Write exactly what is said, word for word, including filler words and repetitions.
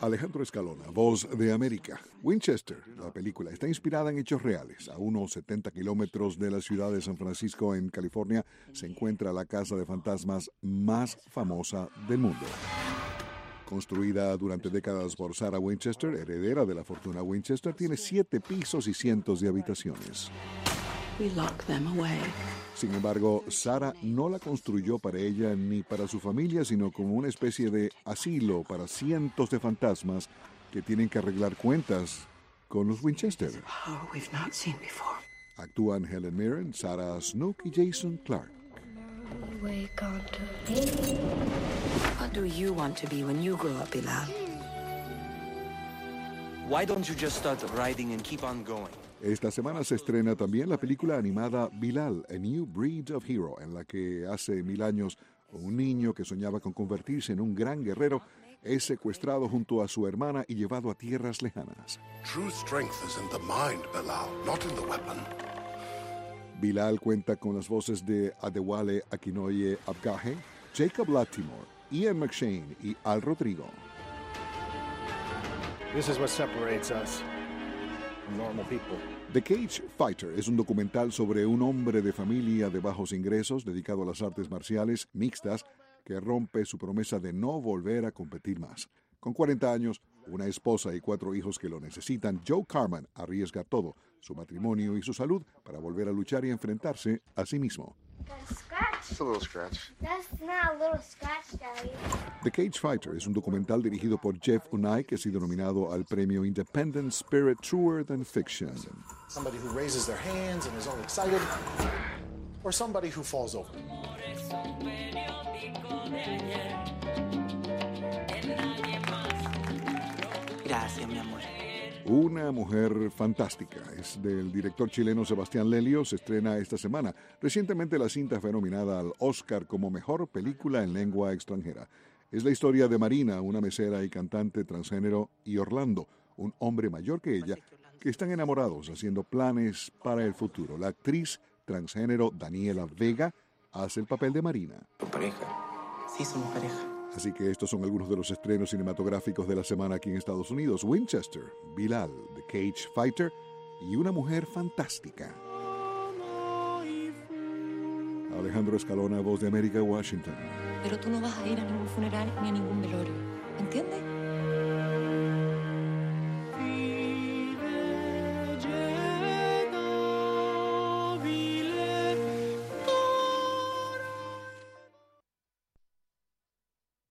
Alejandro Escalona, Voz de América. Winchester, la película, está inspirada en hechos reales. A unos setenta kilómetros de la ciudad de San Francisco, en California, se encuentra la casa de fantasmas más famosa del mundo. Construida durante décadas por Sarah Winchester, heredera de la fortuna Winchester, tiene siete pisos y cientos de habitaciones. We lock them away. Sin embargo, Sarah no la construyó para ella ni para su familia, sino como una especie de asilo para cientos de fantasmas que tienen que arreglar cuentas con los Winchester. Oh, we've not seen before. Actúan Helen Mirren, Sarah Snook y Jason Clarke. What do you want to be when you grow up, Bilal? Why don't you just start riding and keep on going? Esta semana se estrena también la película animada Bilal, A New Breed of Hero, en la que hace mil años un niño que soñaba con convertirse en un gran guerrero es secuestrado junto a su hermana y llevado a tierras lejanas. True strength is in the mind, Bilal, not in the weapon. Bilal cuenta con las voces de Adewale Akinoye Abgahe, Jacob Latimore, Ian McShane y Al Rodrigo. This is what separates us from normal people. The Cage Fighter es un documental sobre un hombre de familia de bajos ingresos dedicado a las artes marciales mixtas que rompe su promesa de no volver a competir más. Con cuarenta años, una esposa y cuatro hijos que lo necesitan, Joe Carman arriesga todo, su matrimonio y su salud, para volver a luchar y enfrentarse a sí mismo. Just a little scratch. That's not a little scratch, Daddy. The Cage Fighter es un documental dirigido por Jeff Unai que ha sido nominado al premio Independent Spirit Truer Than Fiction. Somebody who raises their hands and is all excited, or somebody who falls over. Gracias, mi amor. Una mujer fantástica. Es del director chileno Sebastián Lelio. Se estrena esta semana. Recientemente la cinta fue nominada al Oscar como mejor película en lengua extranjera. Es la historia de Marina, una mesera y cantante transgénero, y Orlando, un hombre mayor que ella, que están enamorados haciendo planes para el futuro. La actriz transgénero Daniela Vega hace el papel de Marina. ¿Tu pareja? Sí, somos pareja. Así que estos son algunos de los estrenos cinematográficos de la semana aquí en Estados Unidos. Winchester, Bilal, The Cage Fighter y Una mujer fantástica. Alejandro Escalona, Voz de América, Washington. Pero tú no vas a ir a ningún funeral ni a ningún velorio, ¿entiendes?